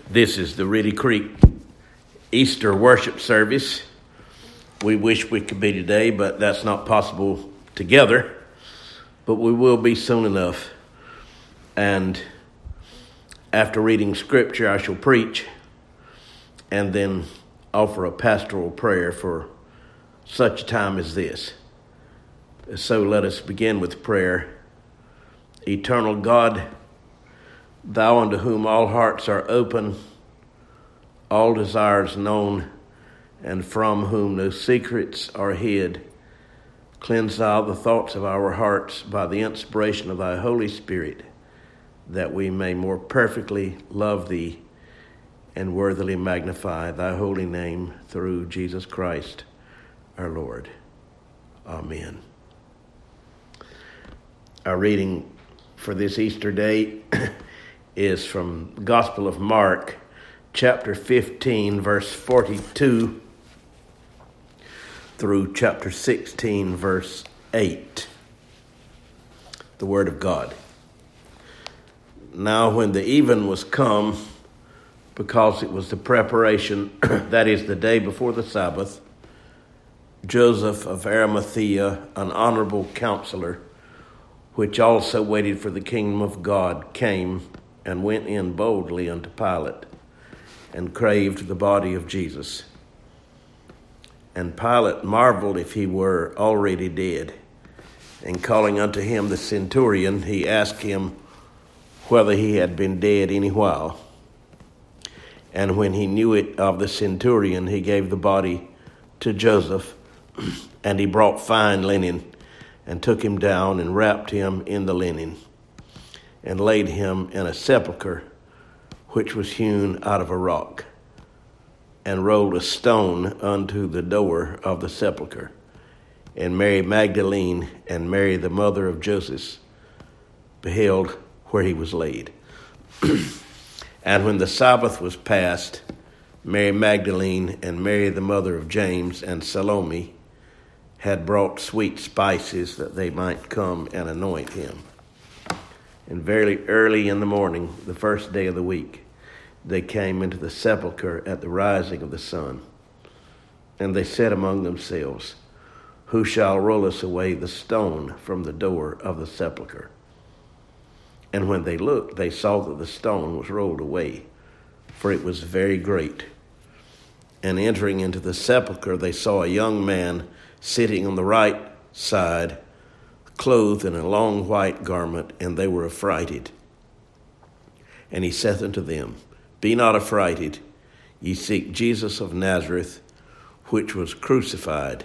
This is the Reedy Creek Easter worship service. We wish we could be today, but that's not possible together. But we will be soon enough. And after reading scripture, I shall preach and then offer a pastoral prayer for such a time as this. So let us begin with prayer. Eternal God, Thou unto whom all hearts are open, all desires known, and from whom no secrets are hid, cleanse Thou the thoughts of our hearts by the inspiration of Thy Holy Spirit, that we may more perfectly love Thee and worthily magnify Thy holy name through Jesus Christ our Lord. Amen. Our reading for this Easter day is from the Gospel of Mark, chapter 15, verse 42, through chapter 16, verse 8. The Word of God. Now when the even was come, because it was the preparation, that is, the day before the Sabbath, Joseph of Arimathea, an honorable counselor, which also waited for the kingdom of God, came and went in boldly unto Pilate, and craved the body of Jesus. And Pilate marveled if he were already dead. And calling unto him the centurion, he asked him whether he had been dead any while. And when he knew it of the centurion, he gave the body to Joseph, and he brought fine linen, and took him down and wrapped him in the linen, and laid him in a sepulchre which was hewn out of a rock, and rolled a stone unto the door of the sepulchre. And Mary Magdalene and Mary the mother of Joseph beheld where he was laid. And when the Sabbath was past, Mary Magdalene and Mary the mother of James and Salome had brought sweet spices that they might come and anoint him. And very early in the morning, the first day of the week, they came into the sepulchre at the rising of the sun. And they said among themselves, Who shall roll us away the stone from the door of the sepulchre? And when they looked, they saw that the stone was rolled away, for it was very great. And entering into the sepulchre, they saw a young man sitting on the right side, clothed in a long white garment, and they were affrighted. And he saith unto them, Be not affrighted, ye seek Jesus of Nazareth, which was crucified.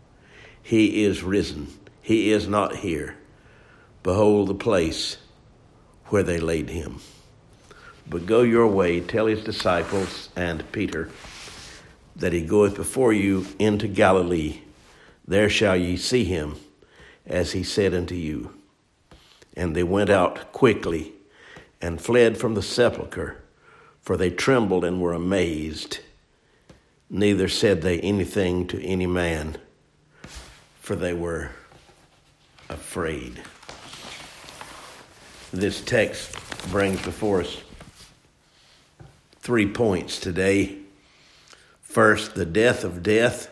He is risen, he is not here. Behold the place where they laid him. But go your way, tell his disciples and Peter, that he goeth before you into Galilee. There shall ye see him, as he said unto you. And they went out quickly and fled from the sepulchre, for they trembled and were amazed. Neither said they anything to any man, for they were afraid. This text brings before us 3 points today. First, the death of death.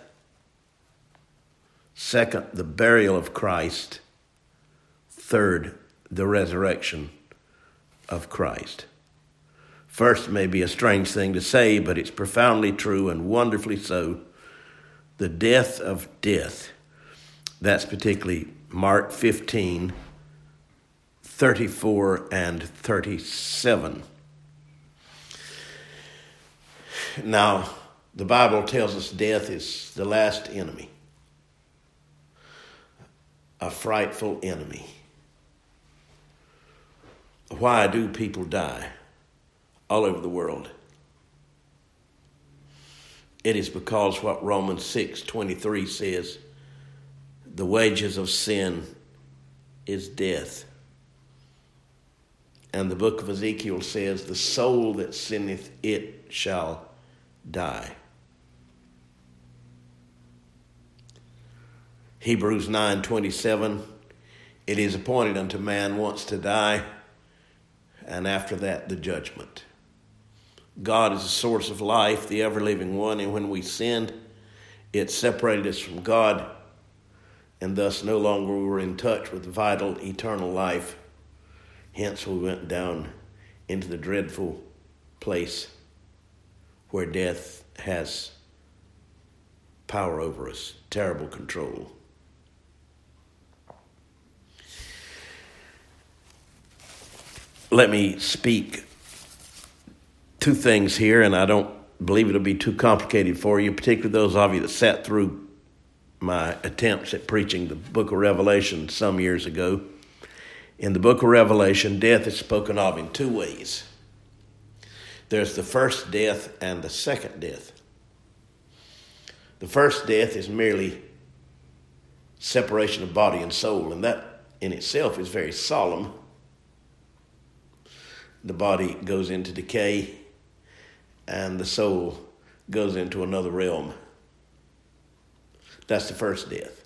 Second, the burial of Christ. Third, the resurrection of Christ. First may be a strange thing to say, but it's profoundly true and wonderfully so. The death of death. That's particularly Mark 15, 34 and 37. Now, the Bible tells us death is the last enemy. A frightful enemy. Why do people die all over the world? It is because what Romans 6:23 says, the wages of sin is death. And the book of Ezekiel says, the soul that sinneth, it shall die. Hebrews 9:27, it is appointed unto man once to die, and after that the judgment. God is the source of life, the ever-living one, and when we sinned, it separated us from God, and thus no longer we were in touch with vital, eternal life. Hence we went down into the dreadful place where death has power over us, terrible control. Let me speak two things here, and I don't believe it'll be too complicated for you, particularly those of you that sat through my attempts at preaching the book of Revelation some years ago. In the book of Revelation, death is spoken of in two ways. There's the first death and the second death. The first death is merely separation of body and soul, and that in itself is very solemn. The body goes into decay, and the soul goes into another realm. That's the first death.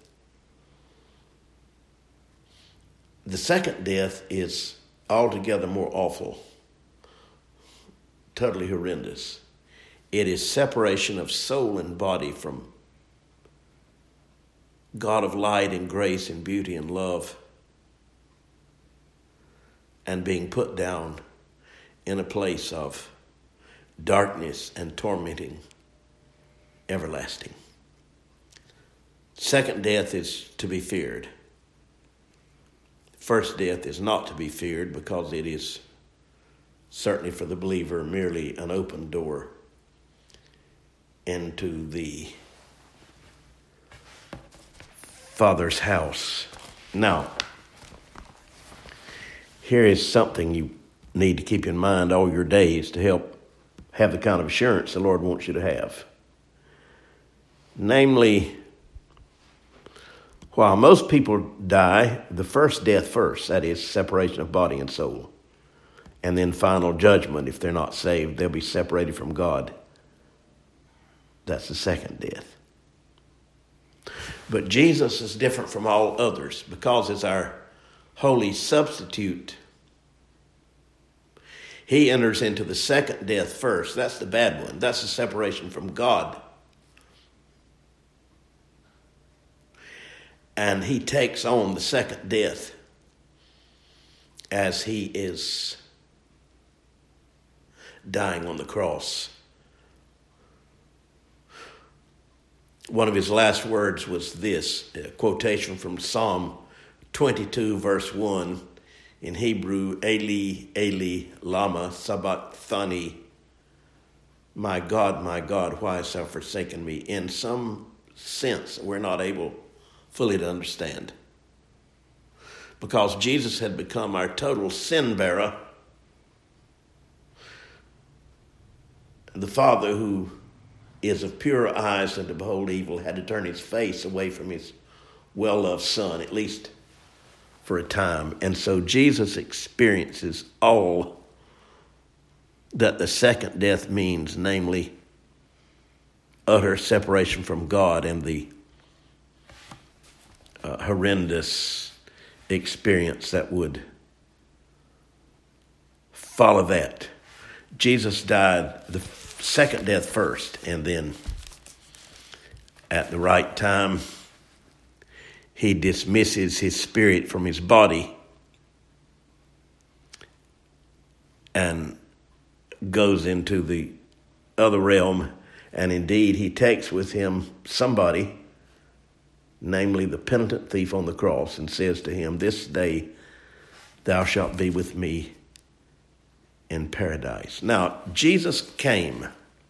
The second death is altogether more awful, totally horrendous. It is separation of soul and body from God of light and grace and beauty and love, and being put down in a place of darkness and tormenting, everlasting. Second death is to be feared. First death is not to be feared because it is certainly for the believer merely an open door into the Father's house. Now, here is something you need to keep in mind all your days to help have the kind of assurance the Lord wants you to have. Namely, while most people die, the first death first, that is separation of body and soul, and then final judgment. If they're not saved, they'll be separated from God. That's the second death. But Jesus is different from all others because it's our holy substitute. He enters into the second death first. That's the bad one. That's the separation from God. And he takes on the second death as he is dying on the cross. One of his last words was this, a quotation from Psalm 22, verse 1. In Hebrew, Eli, Eli, lama sabachthani. My God, why hast thou forsaken me? In some sense, we're not able fully to understand. Because Jesus had become our total sin bearer. The Father, who is of purer eyes than to behold evil, had to turn his face away from his well-loved Son, at least for a time. And so Jesus experiences all that the second death means, namely utter separation from God and the horrendous experience that would follow that. Jesus died the second death first, and then at the right time, he dismisses his spirit from his body and goes into the other realm. And indeed, he takes with him somebody, namely the penitent thief on the cross, and says to him, "This day thou shalt be with me in paradise." Now, Jesus came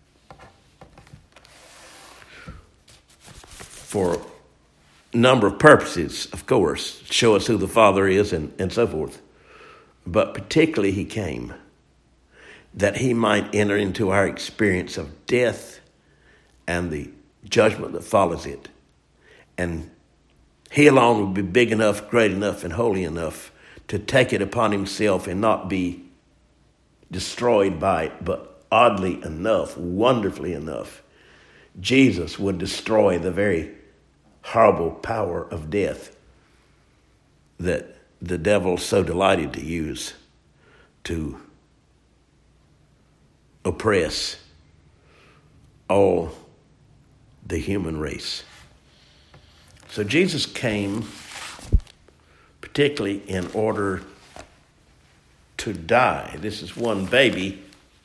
for number of purposes, of course, show us who the Father is and so forth. But particularly he came that he might enter into our experience of death and the judgment that follows it. And he alone would be big enough, great enough, and holy enough to take it upon himself and not be destroyed by it. But oddly enough, wonderfully enough, Jesus would destroy the very horrible power of death that the devil so delighted to use to oppress all the human race. So Jesus came particularly in order to die. This is one baby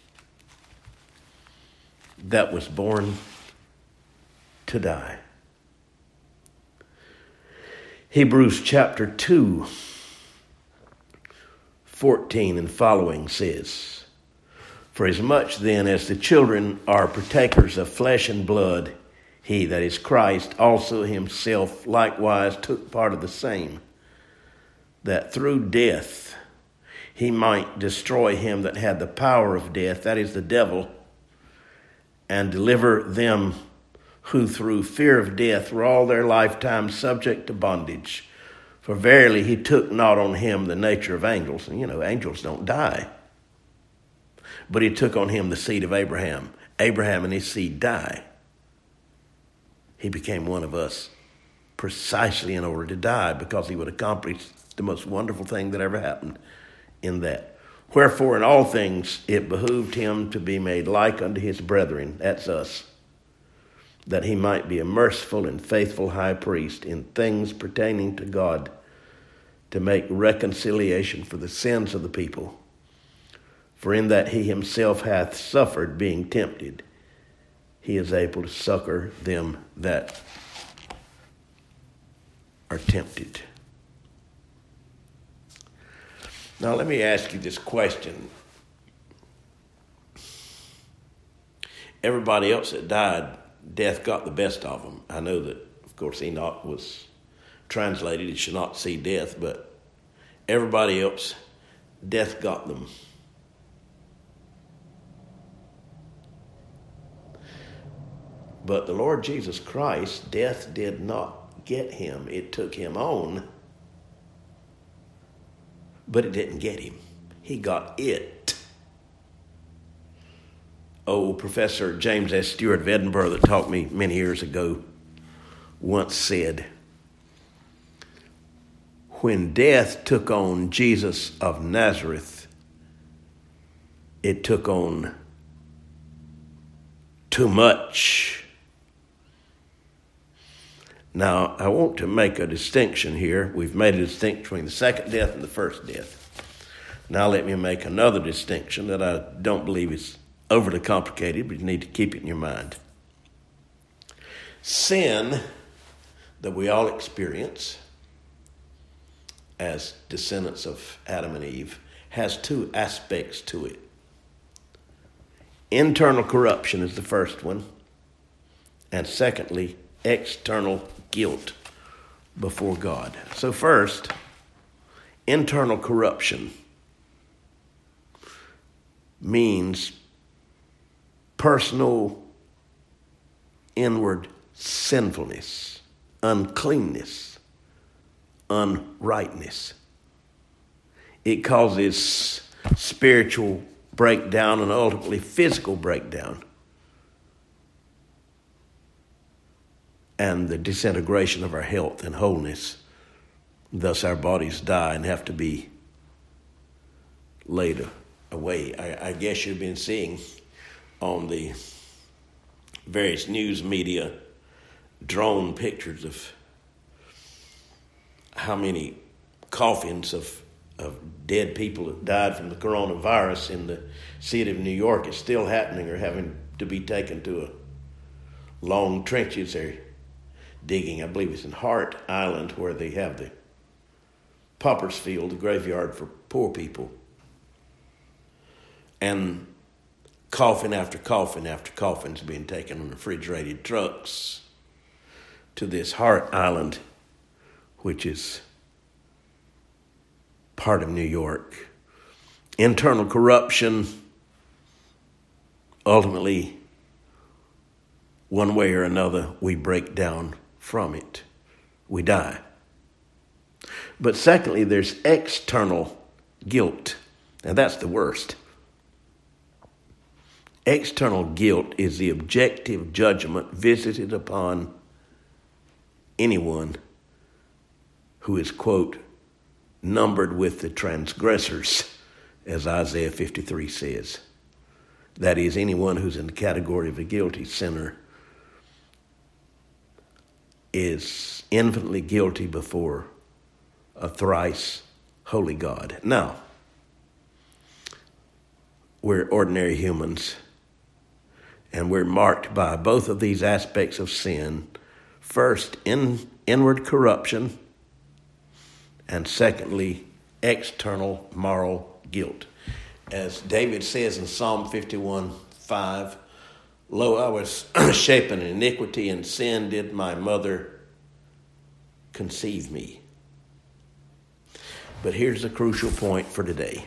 that was born to die. Hebrews chapter 2, 14 and following says, "For as much then as the children are partakers of flesh and blood, he, that is Christ, also himself likewise took part of the same, that through death he might destroy him that had the power of death, that is the devil, and deliver them who through fear of death were all their lifetime subject to bondage. For verily he took not on him the nature of angels." And angels don't die. "But he took on him the seed of Abraham. Abraham and his seed die." He became one of us precisely in order to die, because he would accomplish the most wonderful thing that ever happened in that. "Wherefore in all things it behooved him to be made like unto his brethren," that's us, "that he might be a merciful and faithful high priest in things pertaining to God, to make reconciliation for the sins of the people. For in that he himself hath suffered being tempted, he is able to succor them that are tempted." Now let me ask you this question. Everybody else that died, death got the best of them. I know that, of course, Enoch was translated, he should not see death, but everybody else, death got them. But the Lord Jesus Christ, death did not get him. It took him on, but it didn't get him. He got it. Professor James S. Stewart of Edinburgh, that taught me many years ago, once said, "When death took on Jesus of Nazareth, it took on too much." Now, I want to make a distinction here. We've made a distinction between the second death and the first death. Now let me make another distinction that I don't believe is overly complicated, but you need to keep it in your mind. Sin that we all experience as descendants of Adam and Eve has two aspects to it. Internal corruption is the first one, and secondly, external guilt before God. So first, internal corruption means personal inward sinfulness, uncleanness, unrightness. It causes spiritual breakdown and ultimately physical breakdown, and the disintegration of our health and wholeness. Thus our bodies die and have to be laid away. I guess you've been seeing on the various news media drone pictures of how many coffins of dead people that died from the coronavirus in the city of New York is still happening, or having to be taken to a long trenches they're digging. I believe it's in Hart Island, where they have the pauper's field, the graveyard for poor people. And coffin after coffin after coffin is being taken on refrigerated trucks to this Hart Island, which is part of New York. Internal corruption, ultimately, one way or another, we break down from it. We die. But secondly, there's external guilt, and that's the worst. External guilt is the objective judgment visited upon anyone who is, quote, numbered with the transgressors, as Isaiah 53 says. that is, anyone who's in the category of a guilty sinner, is infinitely guilty before a thrice holy God. Now, we're ordinary humans, and we're marked by both of these aspects of sin. First, inward corruption, and secondly, external moral guilt. As David says in Psalm 51:5, "Lo, I was shapen in iniquity, and sin did my mother conceive me." But here's the crucial point for today.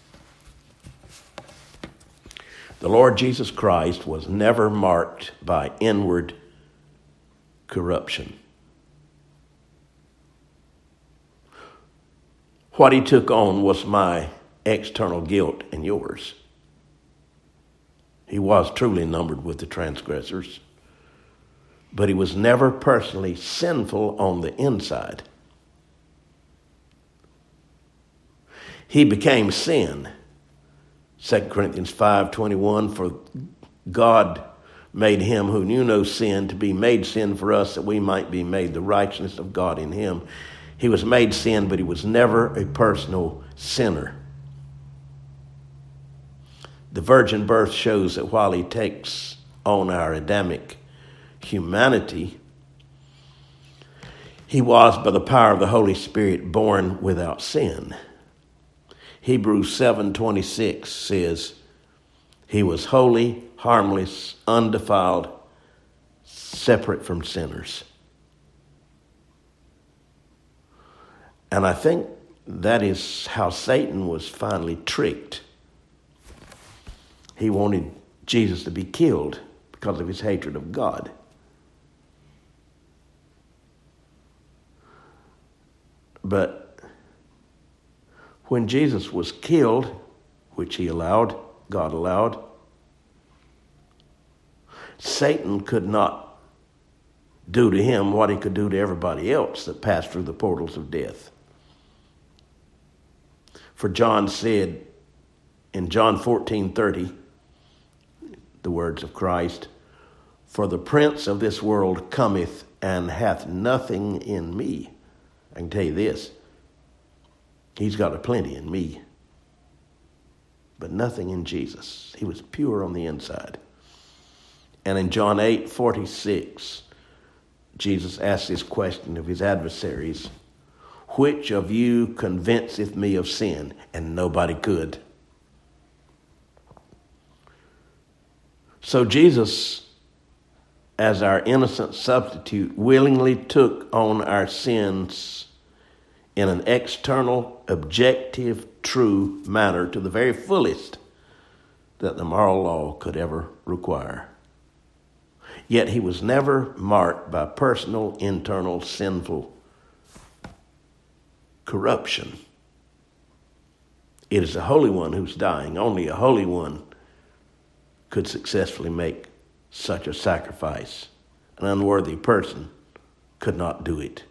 The Lord Jesus Christ was never marked by inward corruption. What he took on was my external guilt and yours. He was truly numbered with the transgressors, but he was never personally sinful on the inside. He became sin. 2 Corinthians 5:21, "For God made him who knew no sin to be made sin for us, that we might be made the righteousness of God in him." He was made sin, but he was never a personal sinner. The virgin birth shows that while he takes on our Adamic humanity, he was, by the power of the Holy Spirit, born without sin. Hebrews 7:26 says, "He was holy, harmless, undefiled, separate from sinners." And I think that is how Satan was finally tricked. He wanted Jesus to be killed because of his hatred of God. But when Jesus was killed, which he allowed, God allowed, Satan could not do to him what he could do to everybody else that passed through the portals of death. For John said in John 14:30, the words of Christ, "For the prince of this world cometh and hath nothing in me." I can tell you this, he's got a plenty in me, but nothing in Jesus. He was pure on the inside. And in John 8:46, Jesus asked this question of his adversaries, "Which of you convinceth me of sin?" And nobody could. So Jesus, as our innocent substitute, willingly took on our sins in an external, objective, true manner to the very fullest that the moral law could ever require. Yet he was never marked by personal, internal, sinful corruption. It is the Holy One who's dying. Only a Holy One could successfully make such a sacrifice. An unworthy person could not do it.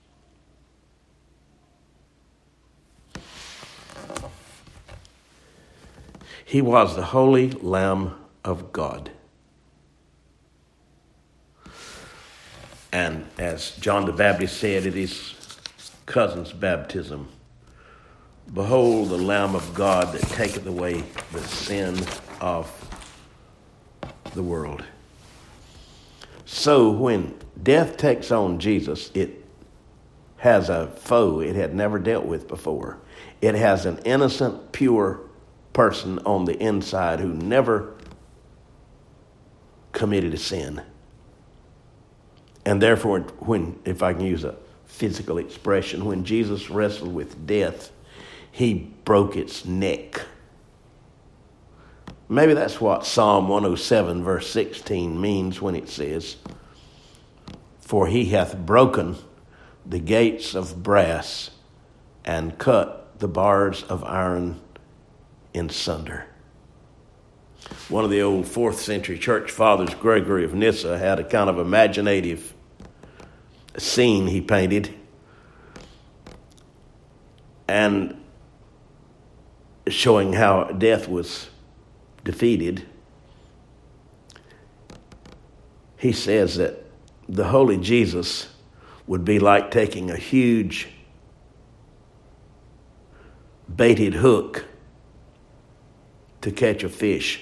He was the Holy Lamb of God. And as John the Baptist said at his cousin's baptism, "Behold the Lamb of God that taketh away the sin of the world." So when death takes on Jesus, it has a foe it had never dealt with before. It has an innocent, pure person on the inside who never committed a sin. And therefore, when, if I can use a physical expression, when Jesus wrestled with death, he broke its neck. Maybe that's what Psalm 107 verse 16 means when it says, "For he hath broken the gates of brass and cut the bars of iron in sunder." One of the old 4th century church fathers, Gregory of Nyssa, had a kind of imaginative scene he painted, and showing how death was defeated he says that the Holy Jesus would be like taking a huge baited hook to catch a fish.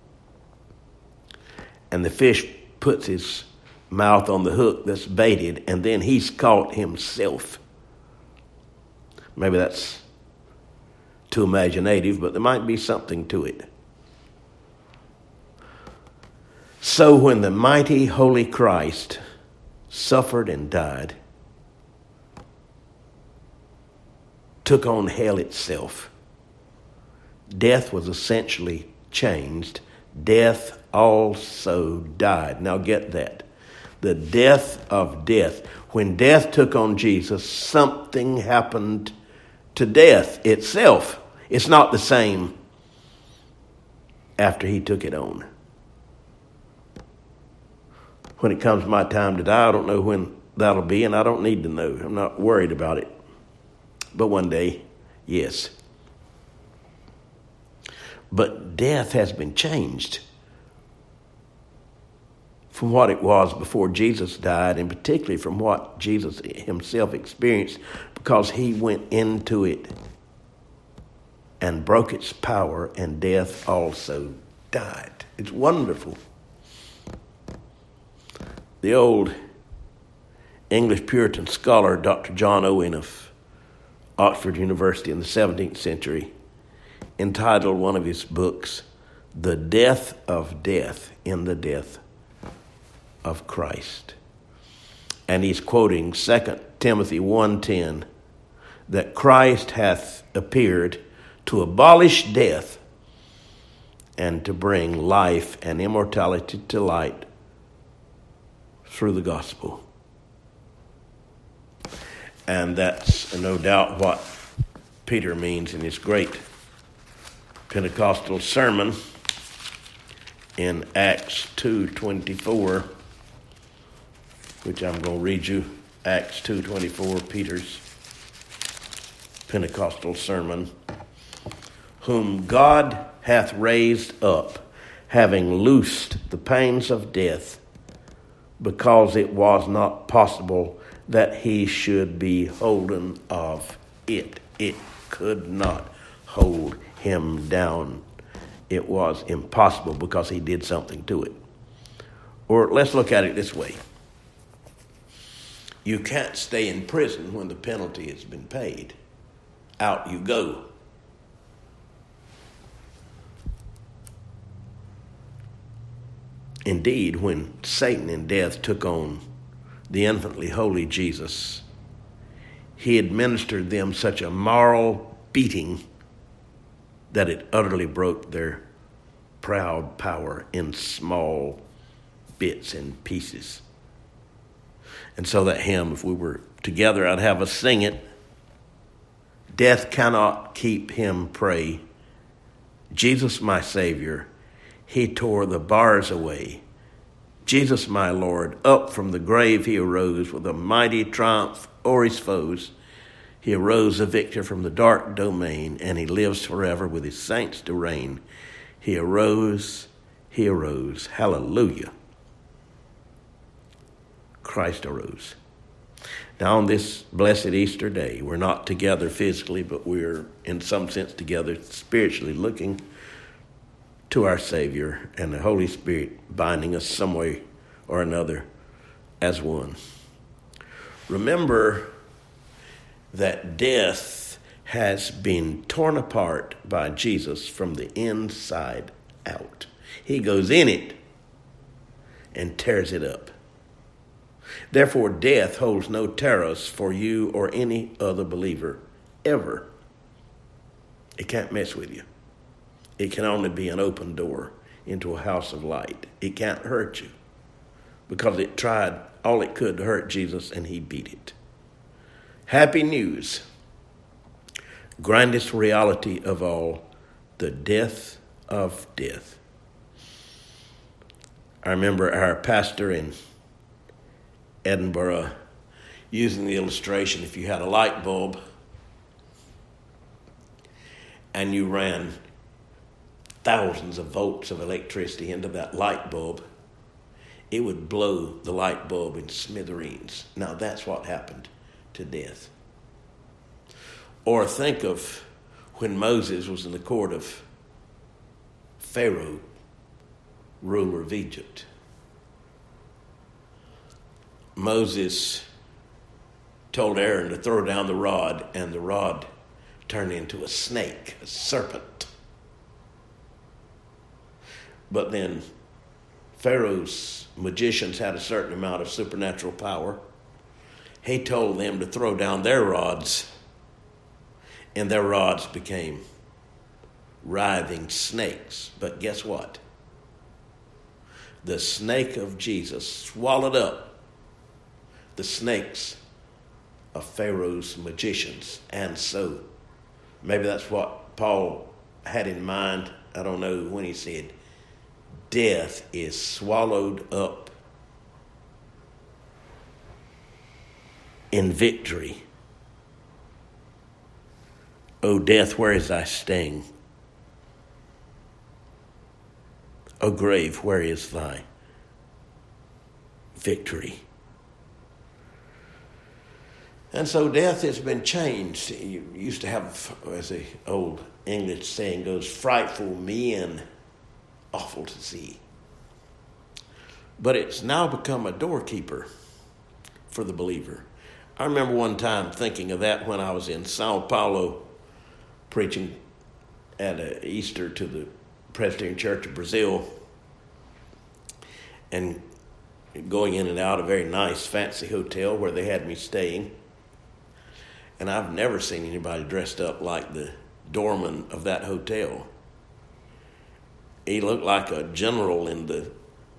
And the fish puts his mouth on the hook that's baited, and then he's caught himself. Maybe that's too imaginative, but there might be something to it. So when the mighty holy Christ suffered and died, took on hell itself, death was essentially changed. Death also died. Now get that. The death of death. When death took on Jesus, something happened to death itself. It's not the same after he took it on. When it comes my time to die, I don't know when that'll be, and I don't need to know. I'm not worried about it. But one day, yes. But death has been changed from what it was before Jesus died, and particularly from what Jesus himself experienced, because he went into it and broke its power, and death also died. It's wonderful. The old English Puritan scholar, Dr. John Owen of Oxford University in the 17th century, entitled one of his books, The Death of Death in the Death of Christ. And he's quoting 2 Timothy 1:10, that Christ hath appeared to abolish death and to bring life and immortality to light through the gospel. And that's no doubt what Peter means in his great Pentecostal sermon in Acts 2:24, which I'm going to read you. Acts 2:24, Peter's Pentecostal sermon. Whom God hath raised up, having loosed the pains of death, because it was not possible that he should be holden of it. It could not hold him down. It was impossible because he did something to it. Or let's look at it this way. You can't stay in prison when the penalty has been paid. Out you go. Indeed, when Satan in death took on the infinitely holy Jesus, he administered them such a moral beating that it utterly broke their proud power in small bits and pieces. And so that hymn, if we were together, I'd have us sing it. Death cannot keep him prey. Jesus, my Savior, he tore the bars away. Jesus, my Lord, up from the grave he arose with a mighty triumph o'er his foes. He arose a victor from the dark domain, and he lives forever with his saints to reign. He arose, hallelujah. Christ arose. Now on this blessed Easter day, we're not together physically, but we're in some sense together spiritually, looking to our Savior and the Holy Spirit binding us some way or another as one. Remember that death has been torn apart by Jesus from the inside out. He goes in it and tears it up. Therefore, death holds no terrors for you or any other believer ever. It can't mess with you. It can only be an open door into a house of light. It can't hurt you because it tried all it could to hurt Jesus and he beat it. Happy news. Grandest reality of all, the death of death. I remember our pastor in Edinburgh using the illustration, if you had a light bulb and you ran thousands of volts of electricity into that light bulb, it would blow the light bulb in smithereens. Now that's what happened to death. Or think of when Moses was in the court of Pharaoh, ruler of Egypt. Moses told Aaron to throw down the rod, and the rod turned into a snake, a serpent. But then Pharaoh's magicians had a certain amount of supernatural power. He told them to throw down their rods, and their rods became writhing snakes. But guess what? The snake of Jesus swallowed up the snakes of Pharaoh's magicians. And so, maybe that's what Paul had in mind. I don't know, when he said, death is swallowed up in victory. O death, where is thy sting? O grave, where is thy victory? And so death has been changed. You used to have, as the old English saying goes, frightful men, awful to see. But it's now become a doorkeeper for the believer. I remember one time thinking of that when I was in Sao Paulo preaching at Easter to the Presbyterian Church of Brazil, and going in and out a very nice, fancy hotel where they had me staying. And I've never seen anybody dressed up like the doorman of that hotel. He looked like a general in the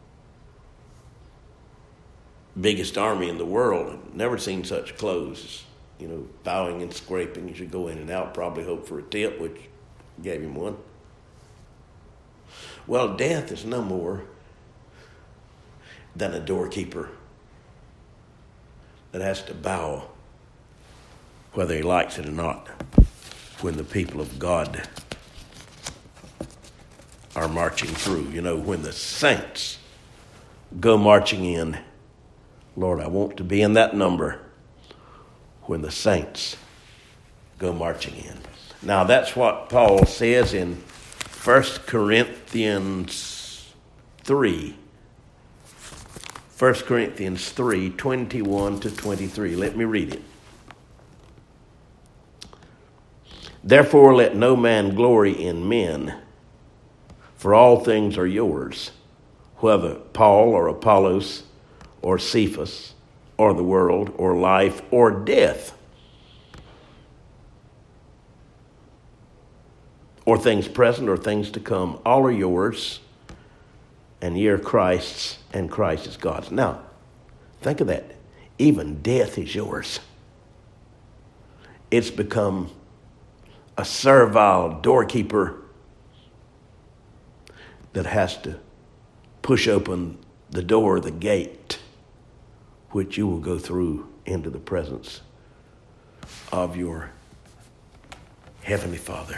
biggest army in the world. I've never seen such clothes, bowing and scraping as you go in and out, probably hope for a tip, which gave him one. Well, death is no more than a doorkeeper that has to bow, whether he likes it or not, when the people of God are marching through. When the saints go marching in, Lord, I want to be in that number when the saints go marching in. Now, that's what Paul says in 1 Corinthians 3. 1 Corinthians 3, 21 to 23. Let me read it. Therefore, let no man glory in men, for all things are yours, whether Paul or Apollos or Cephas or the world or life or death, or things present or things to come. All are yours, and ye are Christ's, and Christ is God's. Now, think of that. Even death is yours. It's become a servile doorkeeper that has to push open the door, the gate, which you will go through into the presence of your Heavenly Father.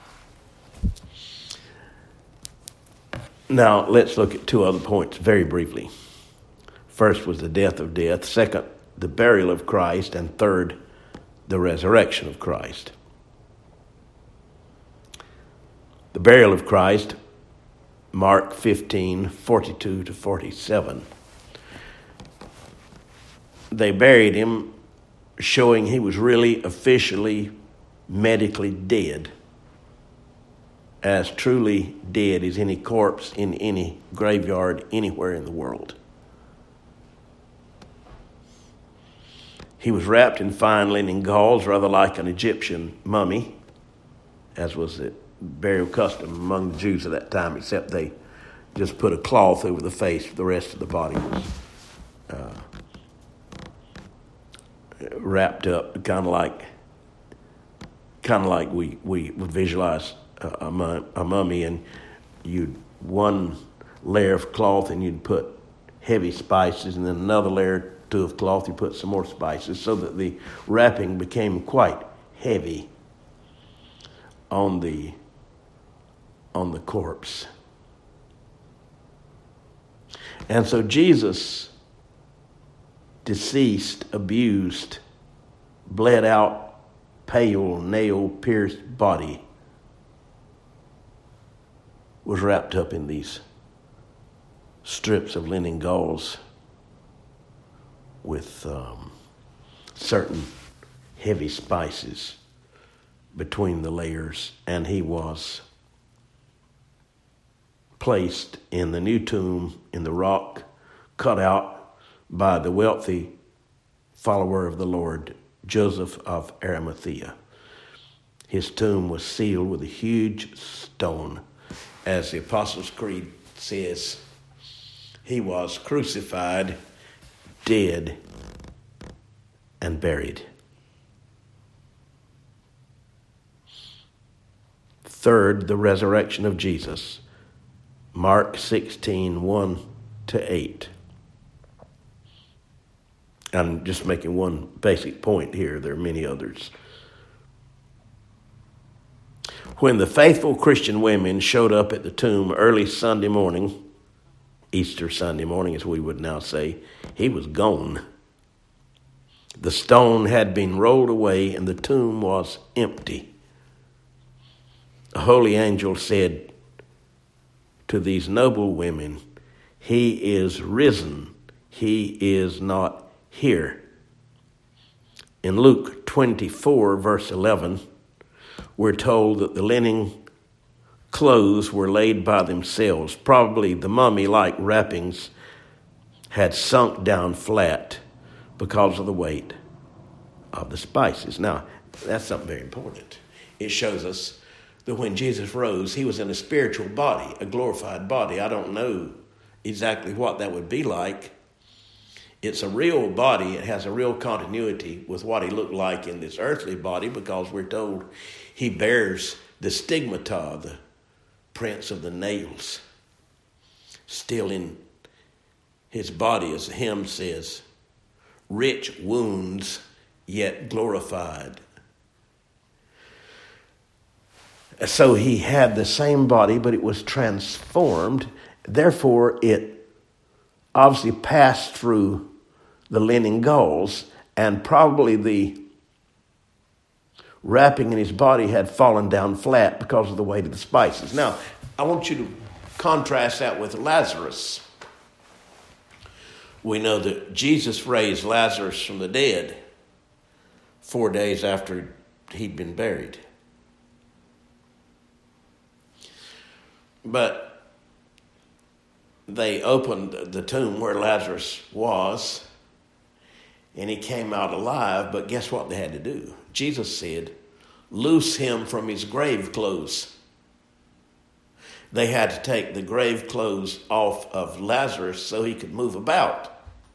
Now, let's look at two other points very briefly. First was the death of death. Second, the burial of Christ. And third, the resurrection of Christ. The burial of Christ, Mark 15, 42 to 47. They buried him, showing he was really officially, medically dead, as truly dead as any corpse in any graveyard anywhere in the world. He was wrapped in fine linen gauze, rather like an Egyptian mummy, as was the burial custom among the Jews at that time, except they just put a cloth over the face. The rest of the body was wrapped up, kind of like we would visualize a mummy, and you'd one layer of cloth, and you'd put heavy spices, and then another layer of cloth, you put some more spices, so that the wrapping became quite heavy on the corpse. And so Jesus, deceased, abused, bled out, pale, nail-pierced body, was wrapped up in these strips of linen gauze with certain heavy spices between the layers, and he was placed in the new tomb in the rock cut out by the wealthy follower of the Lord, Joseph of Arimathea. His tomb was sealed with a huge stone. As the Apostles' Creed says, he was crucified, dead, and buried. Third, the resurrection of Jesus. Mark 16, 1-8. I'm just making one basic point here. There are many others. When the faithful Christian women showed up at the tomb early Sunday morning, Easter Sunday morning as we would now say, he was gone. The stone had been rolled away and the tomb was empty. A holy angel said to these noble women, "He is risen. He is not here." In Luke 24, verse 11, we're told that the linen clothes were laid by themselves. Probably the mummy-like wrappings had sunk down flat because of the weight of the spices. Now, that's something very important. It shows us that when Jesus rose, he was in a spiritual body, a glorified body. I don't know exactly what that would be like. It's a real body. It has a real continuity with what he looked like in this earthly body, because we're told he bears the stigmata, the prints of the nails, still in his body, as the hymn says, rich wounds, yet glorified. So he had the same body, but it was transformed. Therefore, it obviously passed through the linen gauze, and probably the wrapping in his body had fallen down flat because of the weight of the spices. Now, I want you to contrast that with Lazarus. We know that Jesus raised Lazarus from the dead 4 days after he'd been buried. But they opened the tomb where Lazarus was, and he came out alive. But guess what they had to do? Jesus said, "Loose him from his grave clothes." They had to take the grave clothes off of Lazarus so he could move about.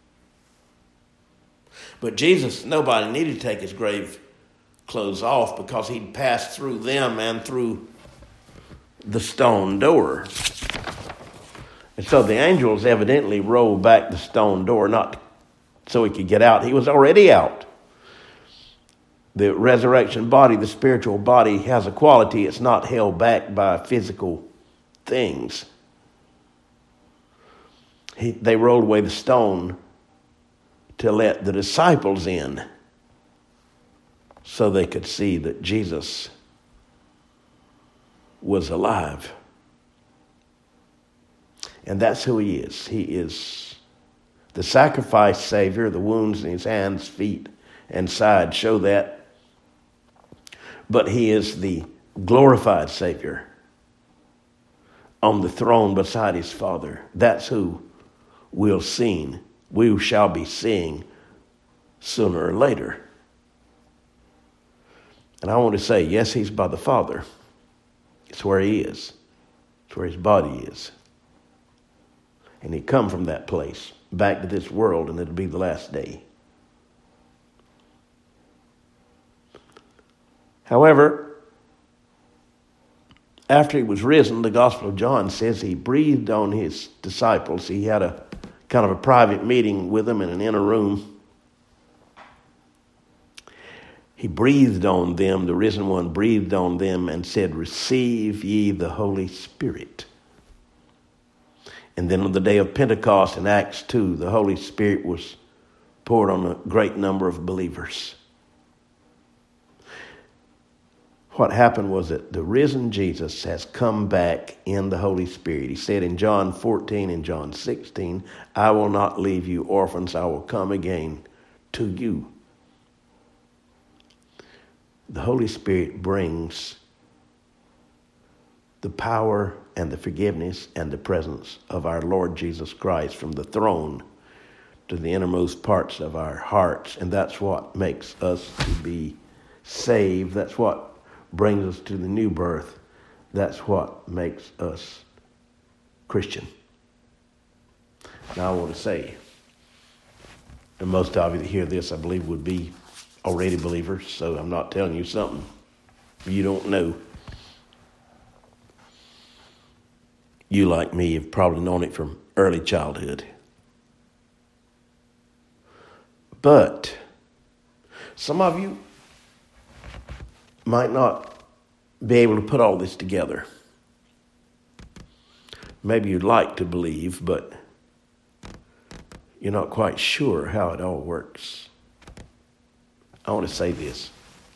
But Jesus, nobody needed to take his grave clothes off, because he'd passed through them and through the stone door. And so the angels evidently rolled back the stone door, not so he could get out. He was already out. The resurrection body, the spiritual body, has a quality. It's not held back by physical things. They rolled away the stone to let the disciples in so they could see that Jesus was alive. And that's who he is. He is the sacrifice Savior. The wounds in his hands, feet, and side show that. But he is the glorified Savior on the throne beside his Father. That's who we shall be seeing sooner or later. And I want to say, yes, he's by the Father. It's where he is. It's where his body is. And he come from that place back to this world, and it'll be the last day. However, after he was risen, the Gospel of John says he breathed on his disciples. He had a kind of a private meeting with them in an inner room. He breathed on them, the risen one breathed on them and said, "Receive ye the Holy Spirit." And then on the day of Pentecost in Acts 2, the Holy Spirit was poured on a great number of believers. What happened was that the risen Jesus has come back in the Holy Spirit. He said in John 14 and John 16, I will not leave you orphans, I will come again to you. The Holy Spirit brings the power and the forgiveness and the presence of our Lord Jesus Christ from the throne to the innermost parts of our hearts. And that's what makes us to be saved. That's what brings us to the new birth. That's what makes us Christian. Now I want to say, and most of you that hear this, I believe, would be already believers, so I'm not telling you something you don't know. You, like me, have probably known it from early childhood. But some of you might not be able to put all this together. Maybe you'd like to believe, but you're not quite sure how it all works. I want to say this.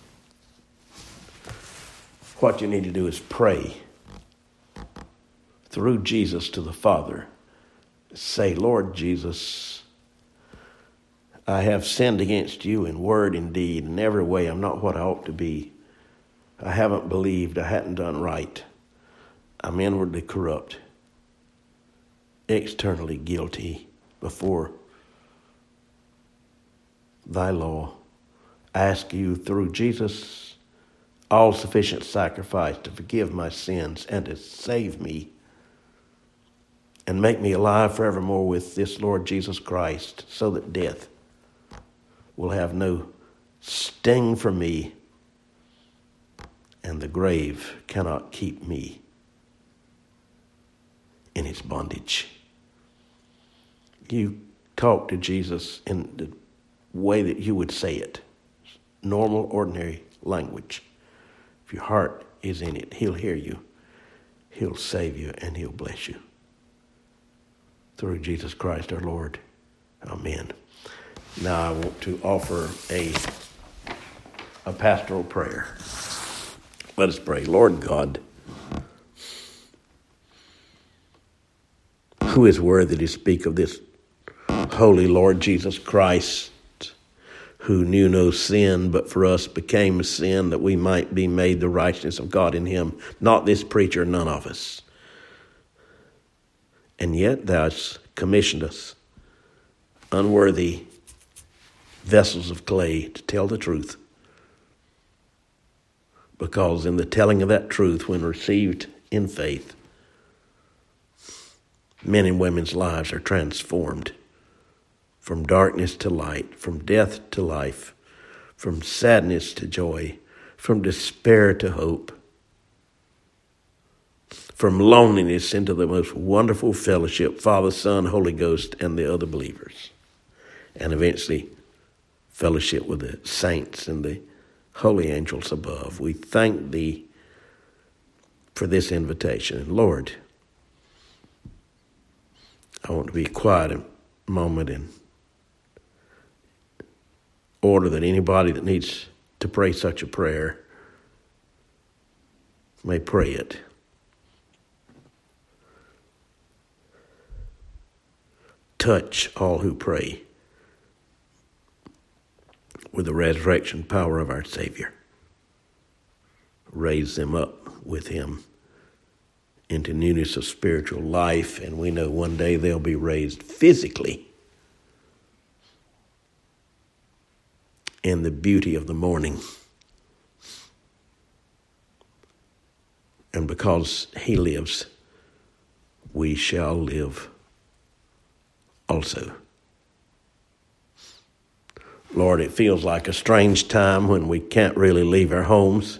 What you need to do is pray through Jesus to the Father. Say, Lord Jesus, I have sinned against you in word and deed. In every way, I'm not what I ought to be. I haven't believed. I hadn't done right. I'm inwardly corrupt, externally guilty before thy law. I ask you through Jesus' all-sufficient sacrifice to forgive my sins and to save me and make me alive forevermore with this Lord Jesus Christ, so that death will have no sting for me and the grave cannot keep me in its bondage. You talk to Jesus in the way that you would say it, normal, ordinary language. If your heart is in it, he'll hear you, he'll save you, and he'll bless you. Through Jesus Christ our Lord. Amen. Now I want to offer a pastoral prayer. Let us pray. Lord God, who is worthy to speak of this holy Lord Jesus Christ, who knew no sin, but for us became a sin that we might be made the righteousness of God in him. Not this preacher, none of us. And yet thou hast commissioned us, unworthy vessels of clay, to tell the truth. Because in the telling of that truth, when received in faith, men and women's lives are transformed from darkness to light, from death to life, from sadness to joy, from despair to hope, from loneliness into the most wonderful fellowship, Father, Son, Holy Ghost, and the other believers, and eventually fellowship with the saints and the holy angels above. We thank thee for this invitation. And Lord, I want to be quiet a moment in order that anybody that needs to pray such a prayer may pray it. Touch all who pray with the resurrection power of our Savior. Raise them up with him into newness of spiritual life, and we know one day they'll be raised physically in the beauty of the morning. And because he lives, we shall live also. Lord, it feels like a strange time when we can't really leave our homes,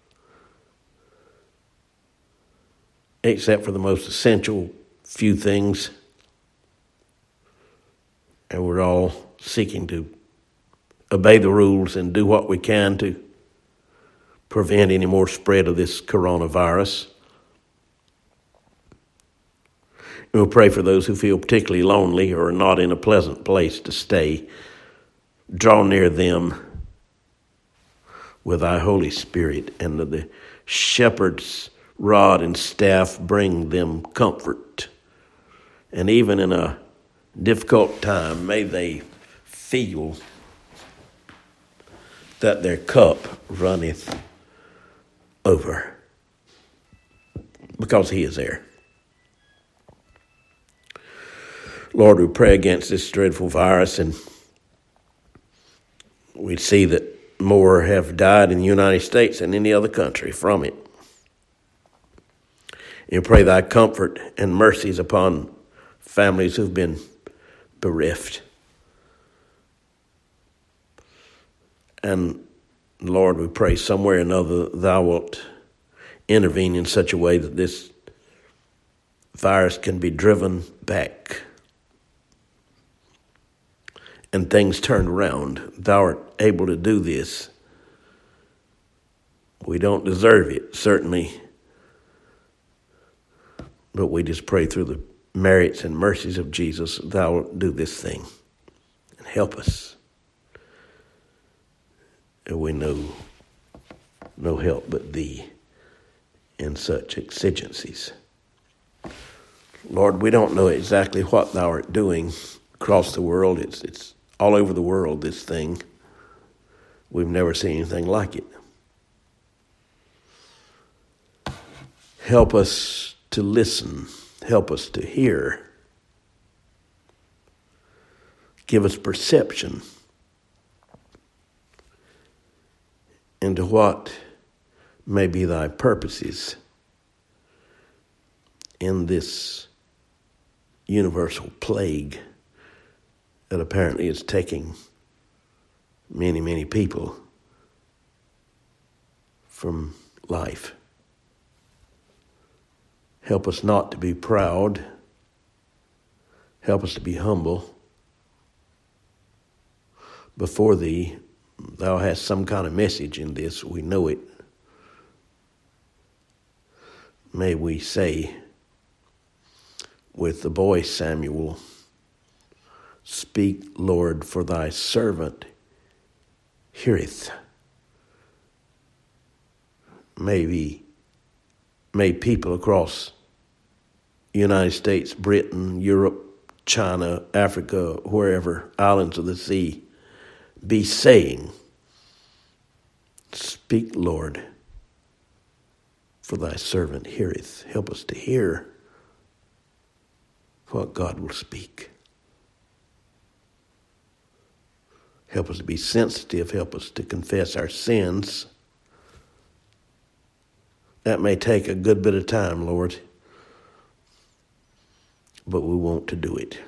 except for the most essential few things. And we're all seeking to obey the rules and do what we can to prevent any more spread of this coronavirus. We'll pray for those who feel particularly lonely or are not in a pleasant place to stay. Draw near them with thy Holy Spirit, and the shepherd's rod and staff bring them comfort. And even in a difficult time, may they feel that their cup runneth over, because he is there. Lord, we pray against this dreadful virus, and we see that more have died in the United States than any other country from it. And pray thy comfort and mercies upon families who've been bereft. And Lord, we pray somewhere or another thou wilt intervene in such a way that this virus can be driven back and things turned around. Thou art able to do this. We don't deserve it, certainly, but we just pray through the merits and mercies of Jesus, thou wilt do this thing and help us. And we know no help but thee in such exigencies. Lord, we don't know exactly what thou art doing across the world. It's all over the world, this thing. We've never seen anything like it. Help us to listen. Help us to hear. Give us perception into what may be thy purposes in this universal plague that apparently is taking many, many people from life. Help us not to be proud. Help us to be humble before thee. Thou hast some kind of message in this. We know it. May we say with the boy Samuel, speak, Lord, for thy servant heareth. May people across the United States, Britain, Europe, China, Africa, wherever, islands of the sea, be saying, speak, Lord, for thy servant heareth. Help us to hear what God will speak. Help us to be sensitive. Help us to confess our sins. That may take a good bit of time, Lord, but we want to do it.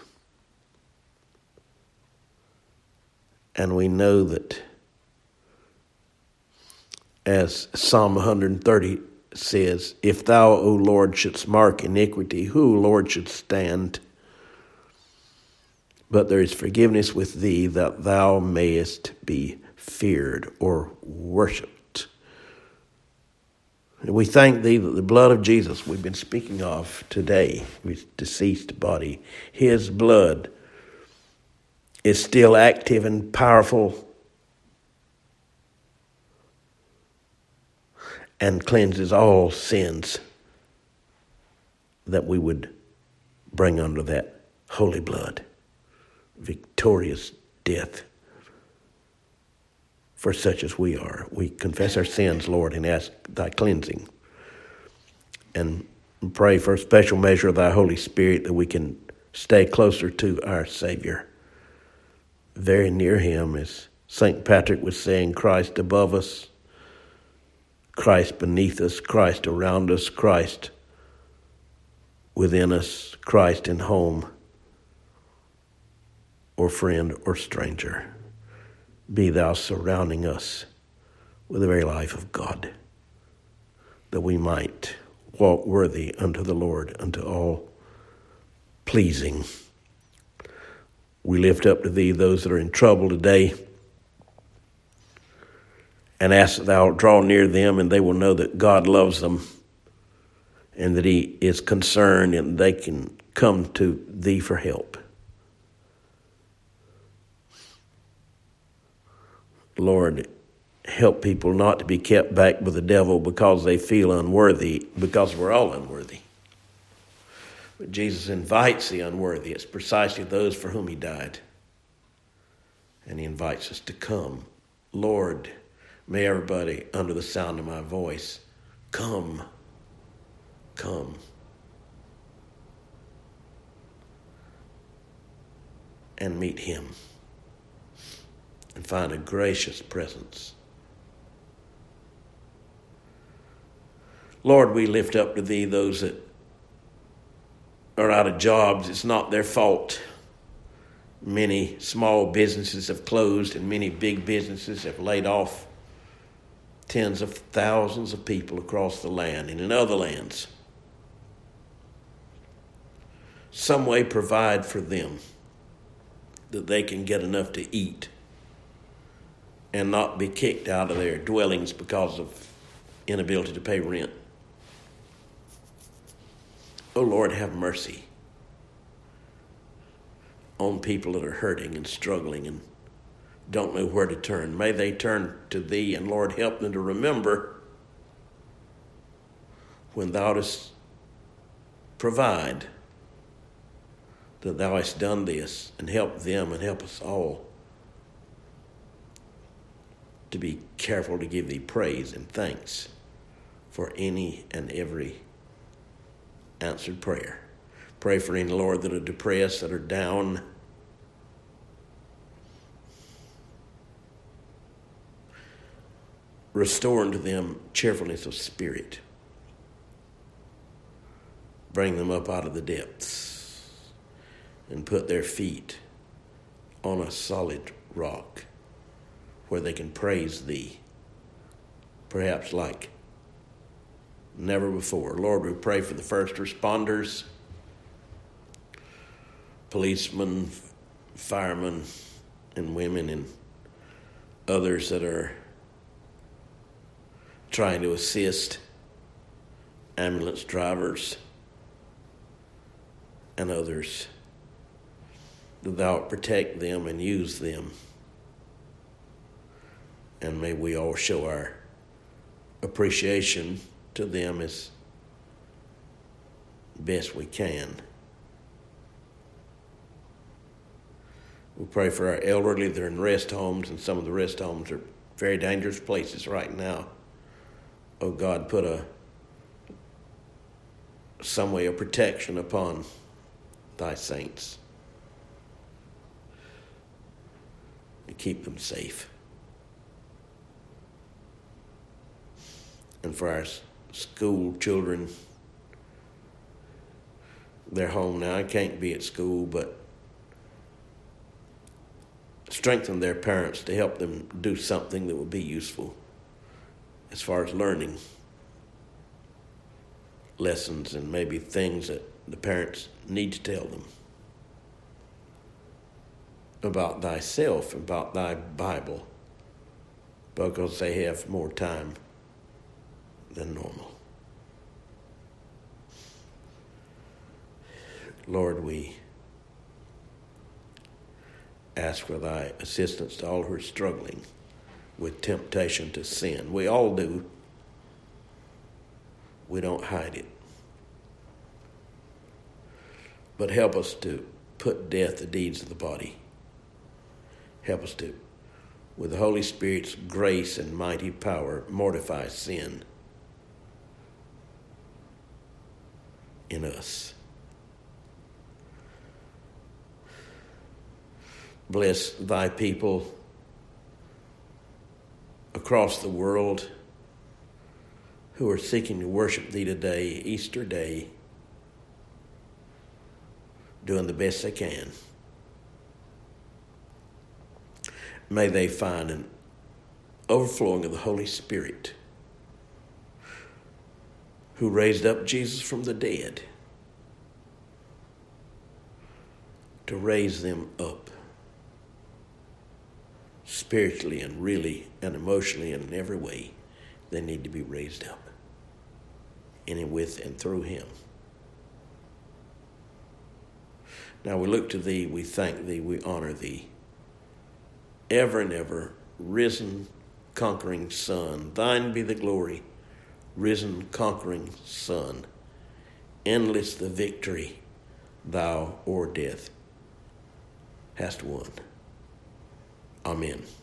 And we know that, as Psalm 130 says, if thou, O Lord, shouldst mark iniquity, who, Lord, should stand? But there is forgiveness with thee, that thou mayest be feared or worshipped. And we thank thee that the blood of Jesus we've been speaking of today, his deceased body, his blood is still active and powerful and cleanses all sins, that we would bring under that holy blood victorious death for such as we are. We confess our sins, Lord, and ask thy cleansing, and pray for a special measure of thy Holy Spirit, that we can stay closer to our Savior, very near him, as St. Patrick was saying, Christ above us, Christ beneath us, Christ around us, Christ within us, Christ in home or friend or stranger. Be thou surrounding us with the very life of God, that we might walk worthy unto the Lord, unto all pleasing. We lift up to thee those that are in trouble today, and ask that thou draw near them, and they will know that God loves them, and that he is concerned and they can come to thee for help. Lord, help people not to be kept back by the devil because they feel unworthy, because we're all unworthy. But Jesus invites the unworthy. It's precisely those for whom he died. And he invites us to come. Lord, may everybody under the sound of my voice come. Come. And meet him. And find a gracious presence. Lord, we lift up to thee those that are out of jobs. It's not their fault. Many small businesses have closed and many big businesses have laid off tens of thousands of people across the land and in other lands. Some way provide for them that they can get enough to eat and not be kicked out of their dwellings because of inability to pay rent. Oh Lord, have mercy on people that are hurting and struggling and don't know where to turn. May they turn to thee, and Lord, help them to remember when thou dost provide that thou hast done this, and help them and help us all to be careful to give thee praise and thanks for any and every answered prayer. Pray for any, Lord, that are depressed, that are down. Restore unto them cheerfulness of spirit. Bring them up out of the depths and put their feet on a solid rock where they can praise thee, perhaps like never before. Lord, we pray for the first responders, policemen, firemen, and women, and others that are trying to assist, ambulance drivers, and others, that thou protect them and use them. And may we all show our appreciation to them as best we can. We pray for our elderly. They're in rest homes, and some of the rest homes are very dangerous places right now. Oh God, put some way of protection upon thy saints and keep them safe. And for our school children, they're home now. I can't be at school, but strengthen their parents to help them do something that would be useful as far as learning lessons and maybe things that the parents need to tell them about thyself, about thy Bible, because they have more time than normal. Lord, we ask for thy assistance to all who are struggling with temptation to sin. We all do. We don't hide it. But help us to put death the deeds of the body. Help us to, with the Holy Spirit's grace and mighty power, mortify sin in us. Bless thy people across the world who are seeking to worship thee today, Easter Day, doing the best they can. May they find an overflowing of the Holy Spirit who raised up Jesus from the dead to raise them up spiritually and really and emotionally and in every way they need to be raised up. in and with and through him. Now we look to thee, we thank thee, we honor thee, ever and ever, risen, conquering Son. Thine be the glory, risen, conquering Son. Endless the victory thou o'er death hast won. Amen.